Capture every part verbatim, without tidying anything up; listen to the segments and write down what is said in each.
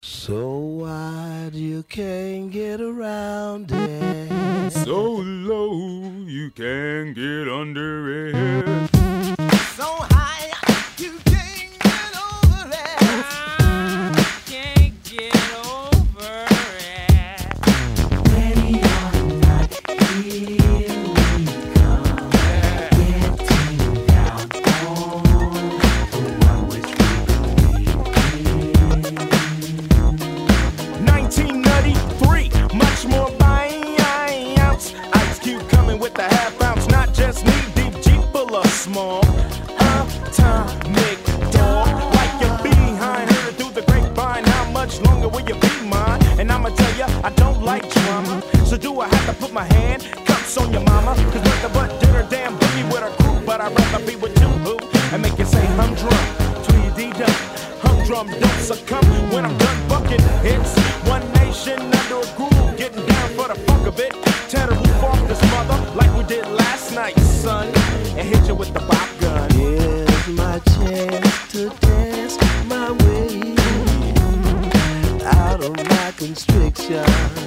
So wide you can't get around it. So low you can't get under it. So high you can't get over it. Can't get over it. Ready or not, here we come. Getting down on the one which we believe in. nineteen ninety-three, much more bounce. Ice Cube coming with the half ounce, not just knee deep, Jeep full of small. Atomic dog, like your behind, heard it through the grapevine. How much longer will you be mine? And I'ma tell ya, I don't like drama. So do I have to put my hand cups on your mama? Cause nothing but did her damn boogie with her crew. But I'd rather be with you, boo, and make you say humdrum. Tweety dum, humdrum, don't succumb when I'm done bucking hits. One nation under a groove, getting down for the funk of it. Tear the roof off this mother like we did last night, son, and hit you with the bop gun. Here's my chance to dance my way out of my constriction.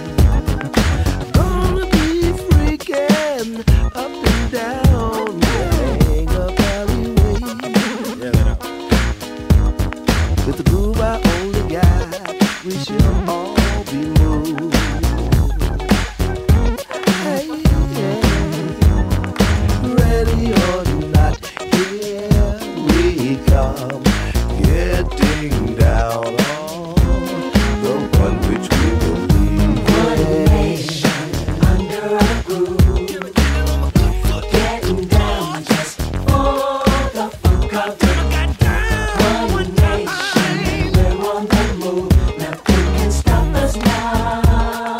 Gonna be freaking up and down, hang up alleyway. With the groove I only got, we should all be moved. Hey, yeah. Ready or not, here we come, getting down on the one which we believe One in. nation under a groove. Getting down just for the funk of it. One nation, we're on the move. Nothing can stop us now.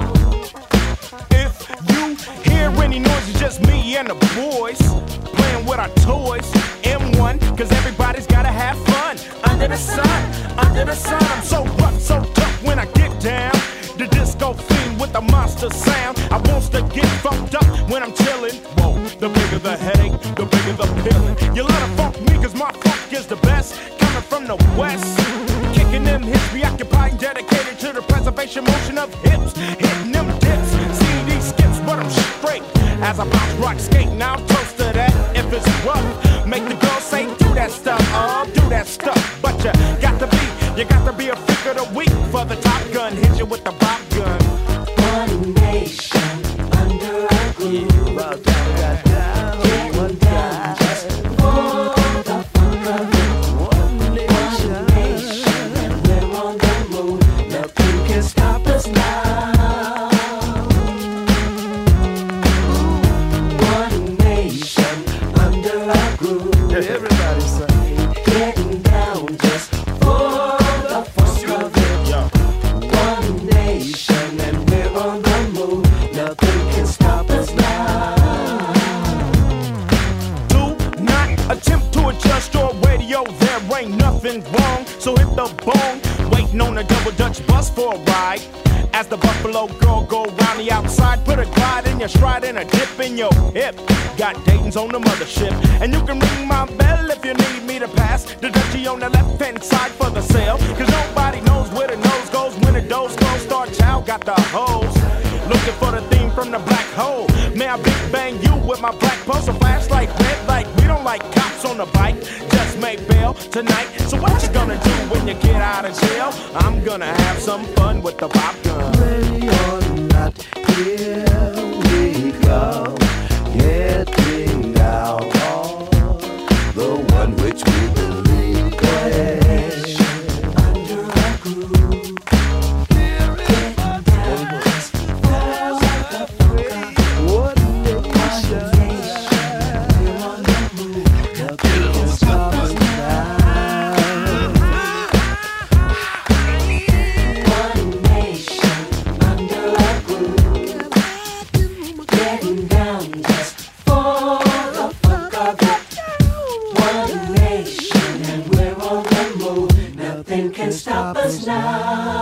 If you hear any noise, it's just me and the boys playing with our toys. M one, cause everybody's gotta have fun. Under the sun, under the sun, I'm so rough, so tough when I get down. The disco fiend with the monster sound. I wants to get funked up when I'm chillin'. Whoa, the bigger the headache, the bigger the pillin'. You love to funk me cause my funk is the best. Coming from the west, kicking them hips, preoccupying, dedicated to the preservation motion of hips. Hitting them dips, C D skips, but I'm straight. As I bounce, rock, skate, now I'm close to that. If it's rough, make the girls say, do that stuff, oh, do that stuff. But you got to be, you got to be a freak of the week for the Top Gun. Hit you with the Bob gun. One nation under a groove. About down, got down, Getting one down time. just for the funk of it. One One nation. nation, and we're on the move. Nothing can stop us now. One nation under a groove. Everybody say, Getting down just for the funk of it. One nation, and we're on the move. Nothing can stop us now. Do not attempt to adjust your radio, there ain't nothing wrong. So hit the bone, waiting on a double Dutch bus for a ride. As the Buffalo girl go round the outside, put a glide in your stride and a dip in your hip. Got Dayton's on the mothership, and you can ring my bell if you need me to pass the Dutchie on the left hand side for the sale. Cause nobody knows where the nose goes when the doors go. Star Child got the hose, looking for the theme from the black hole. May I big bang you with my black poster flashlight, red light. We don't like cops on the bike, just make bail tonight. So what you gonna do when you get out of jail? I'm gonna have some fun with the pop gun. ready or not, here we come, getting down on the one which we believe in. Under a groove. Getting down just for the funk of it. One nation, We're on the move. nothing can stop us now. One nation under a groove. Getting down just for the funk of it. One nation, and we're on the move. Nothing can stop us now.